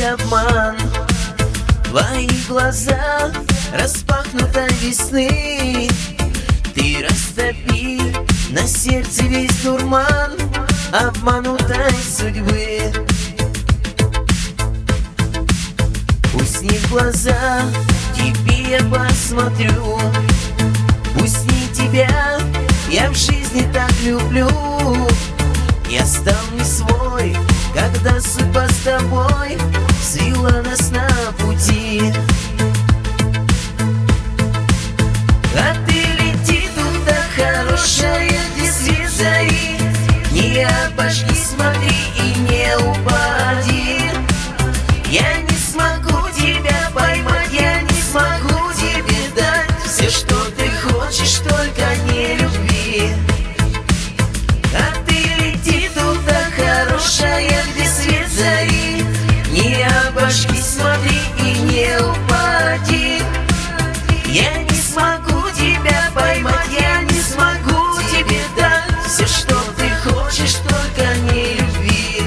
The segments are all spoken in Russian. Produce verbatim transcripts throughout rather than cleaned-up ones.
обман. Твои глаза распахнутой весны. Ты растопи на сердце весь дурман обманутой судьбы. Пусть не в глаза тебе я посмотрю, пусть не тебя я в жизни так люблю. Я стал не свой, когда судьба с тобой свела нас на пути. А ты лети туда, хорошая, где свет зари. Не обожги, смотри и не упади. Я не смогу тебя поймать, я не смогу тебе дать все, что ты хочешь, только не любви. А ты лети туда, хорошая, где свет зари. Не обожги, смотри и не упади. Я не смогу тебя поймать, я не смогу тебе дать все, что ты хочешь, только не любви.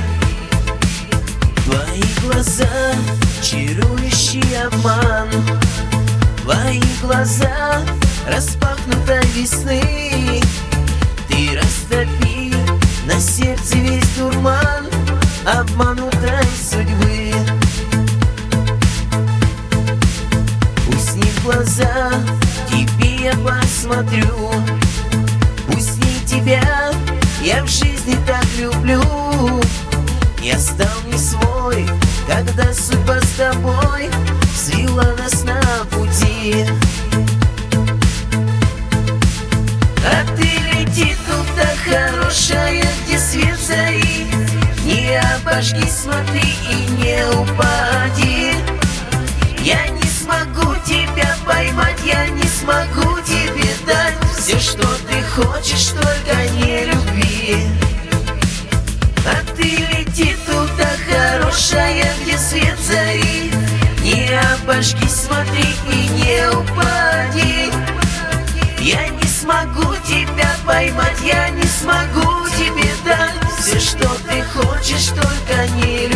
Твои глаза — чарующий обман. Твои глаза распахнутой весны. Ты растопи на сердце весь дурман обманутой судьбы. Пусть не в глаза тебе я посмотрю, пусть не тебя я в жизни так люблю. Я стал не свой, когда судьба с тобой свела нас на пути. А ты лети туда, хорошая, где свет зари. Не обожги, смотри и не упади. Я не смогу тебя поймать, я не смогу тебе дать все, что ты хочешь, только не любви. А ты лети туда, хорошая, где свет зари. Не обожги, смотри и не упади. Я не смогу тебя поймать, я не смогу тебе дать все, что ты хочешь, только не любви.